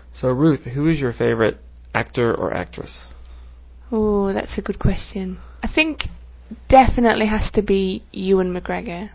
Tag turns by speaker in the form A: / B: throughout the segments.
A: So Ruth, who is your favorite actor or actress?
B: Oh, that's a good question. I think definitely has to be Ewan McGregor.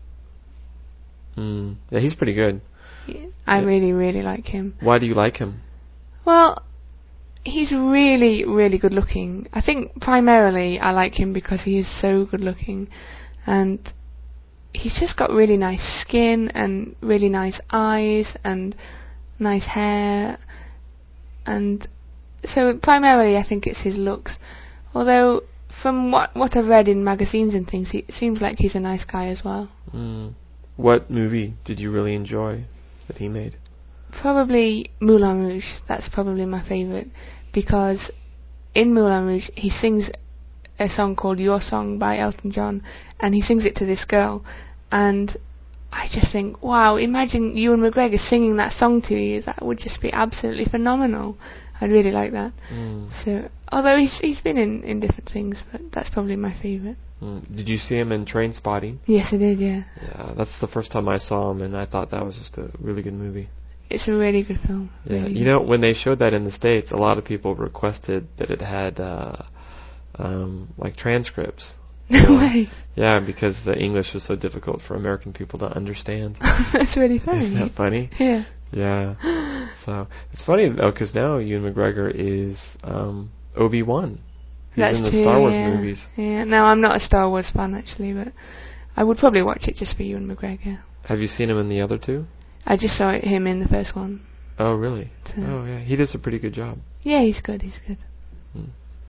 A: Yeah, he's pretty good.
B: I really, really like him.
A: Why do you like him?
B: Well, he's really, really good looking. I think primarily I like him because he is so good looking, and he's just got really nice skin and really nice eyes and nice hair, and so primarily I think it's his looks. Although from what I've read in magazines and things, it seems like he's a nice guy as well.
A: What movie did you really enjoy that he made?
B: Probably Moulin Rouge. That's probably my favourite, because in Moulin Rouge he sings a song called Your Song by Elton John, and he sings it to this girl, and I just think, wow, imagine Ewan McGregor singing that song to you. That would just be absolutely phenomenal. I'd really like that. So, although he's been in different things, but that's probably my favourite.
A: Did you see him in Trainspotting?
B: Yes, I did, yeah.
A: Yeah, that's the first time I saw him, and I thought that was just a really good movie.
B: It's a really good film.
A: Yeah,
B: really
A: you know, when they showed that in the States, a lot of people requested that it had like transcripts.
B: No way.
A: Yeah, because the English was so difficult for American people to understand.
B: That's really funny.
A: Isn't that funny?
B: Yeah.
A: Yeah. So it's funny though, because now Ewan McGregor is Obi-Wan. He's
B: That's
A: in the
B: true,
A: Star Wars
B: yeah.
A: movies.
B: Yeah. No, I'm not a Star Wars fan actually, but I would probably watch it just for Ewan McGregor.
A: Have you seen him in the other two?
B: I just saw him in the first one.
A: Oh, really?
B: So.
A: Oh, yeah. He does a pretty good job.
B: Yeah, he's good. He's good.